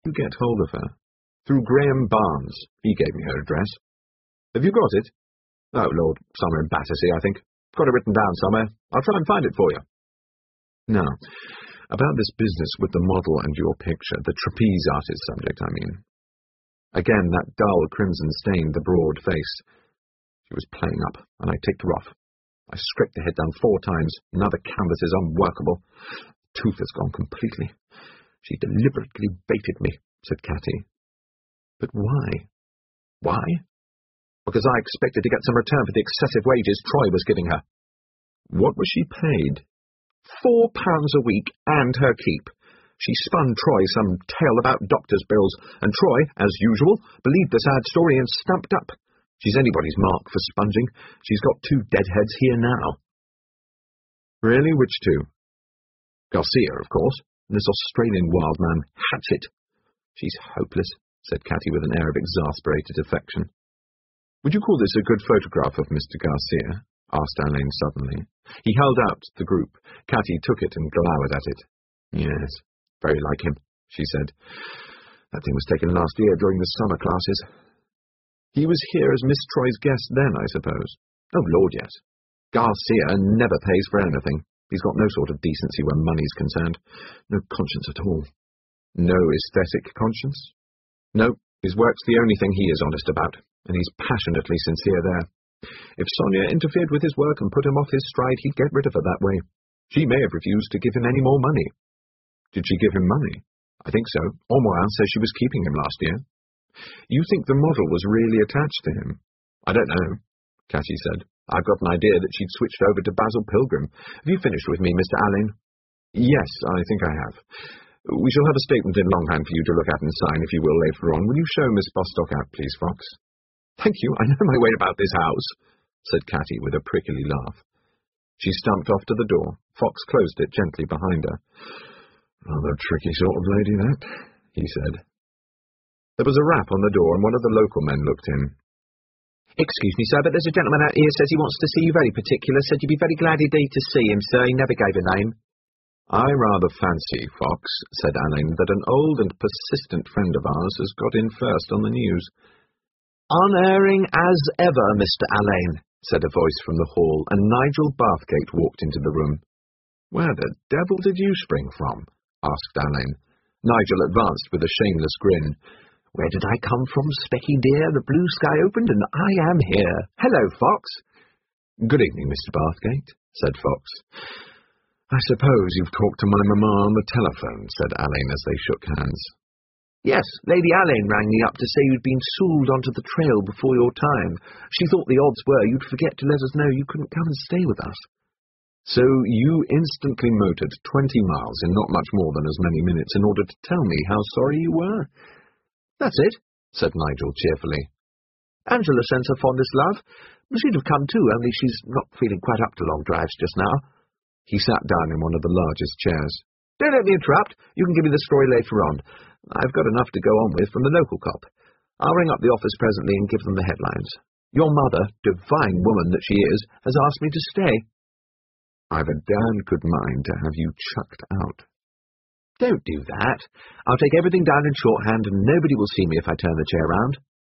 you get hold of her? Through Graham Barnes. He gave me her address. Have you got it? Oh, Lord, somewhere in Battersea, I think. Got it written down somewhere. I'll try and find it for you. Now, about this business with the model and your picture, the trapeze artist subject, I mean. Again, that dull crimson stained the broad face. She was playing up, and I ticked her off. I scraped the head down 4 times. Now the canvas is unworkable. The tooth has gone completely. She deliberately baited me, said Catty. But why? Why? Because I expected to get some return for the excessive wages Troy was giving her. What was she paid? £4 a week and her keep. She spun Troy some tale about doctor's bills, and Troy, as usual, believed the sad story and stamped up. She's anybody's mark for sponging. She's got 2 deadheads here now. Really? Which 2? Garcia, of course, and this Australian wild man, Hatchett. She's hopeless, said Catty with an air of exasperated affection. Would you call this a good photograph of Mr. Garcia? Asked Alain suddenly. He held out the group. Catty took it and glowered at it. Yes, very like him, she said. That thing was taken last year during the summer classes. He was here as Miss Troy's guest then, I suppose. Oh, Lord, yes. Garcia never pays for anything. He's got no sort of decency where money's concerned. No conscience at all. No aesthetic conscience? No, his work's the only thing he is honest about, and he's passionately sincere there. If Sonia interfered with his work and put him off his stride, he'd get rid of her that way. She may have refused to give him any more money. Did she give him money? I think so. Ormois says she was keeping him last year. You think the model was really attached to him? I don't know, Catty said. I've got an idea that she'd switched over to Basil Pilgrim. Have you finished with me, Mr. Alain? Yes, I think I have. We shall have a statement in longhand for you to look at and sign, if you will, later on. Will you show Miss Bostock out, please, Fox? Thank you, I know my way about this house, said Catty with a prickly laugh. She stumped off to the door. Fox closed it gently behind her. Rather a tricky sort of lady, that, he said. There was a rap on the door, and one of the local men looked in. Excuse me, sir, but there's a gentleman out here says he wants to see you very particular, said you'd be very glad indeed to see him, sir. He never gave a name. I rather fancy, Fox, said Alain, that an old and persistent friend of ours has got in first on the news. Unerring as ever, Mr. Alain, said a voice from the hall, and Nigel Bathgate walked into the room. Where the devil did you spring from? Asked Alain. Nigel advanced with a shameless grin. Where did I come from, Specky dear? The blue sky opened, and I am here. Hello, Fox. Good evening, Mr. Bathgate, said Fox. I suppose you've talked to my mamma on the telephone, said Alain as they shook hands. Yes, Lady Alain rang me up to say you'd been sooled onto the trail before your time. She thought the odds were you'd forget to let us know you couldn't come and stay with us. So you instantly motored 20 miles in not much more than as many minutes in order to tell me how sorry you were? That's it, said Nigel cheerfully. Angela sends her fondest love. She'd have come too, only she's not feeling quite up to long drives just now. He sat down in one of the largest chairs. Don't let me interrupt. You can give me the story later on. I've got enough to go on with from the local cop. I'll ring up the office presently and give them the headlines. Your mother, divine woman that she is, has asked me to stay. I've a damned good mind to have you chucked out. Don't do that. I'll take everything down in shorthand and nobody will see me if I turn the chair round.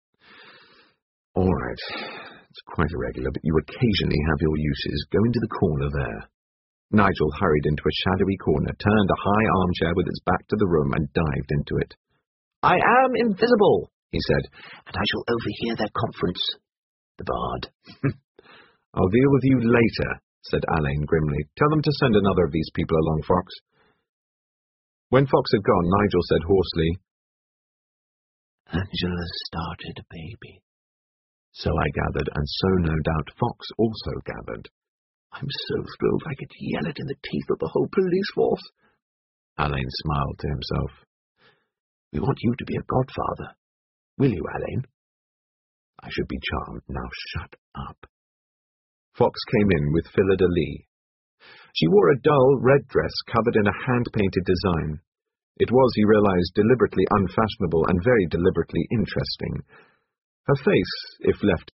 All right. It's quite irregular, but you occasionally have your uses. Go into the corner there. Nigel hurried into a shadowy corner, turned a high armchair with its back to the room, and dived into it. I am invisible, he said, and I shall overhear their conference. The bard. I'll deal with you later, said Alain grimly. Tell them to send another of these people along, Fox. When Fox had gone, Nigel said hoarsely, Angela started a baby. So I gathered, and so no doubt Fox also gathered. I'm so thrilled I could yell it in the teeth of the whole police force. Alain smiled to himself. We want you to be a godfather. Will you, Alain? I should be charmed. Now shut up. Fox came in with Phillida Lee. She wore a dull red dress covered in a hand-painted design. It was, he realized, deliberately unfashionable and very deliberately interesting. Her face, if left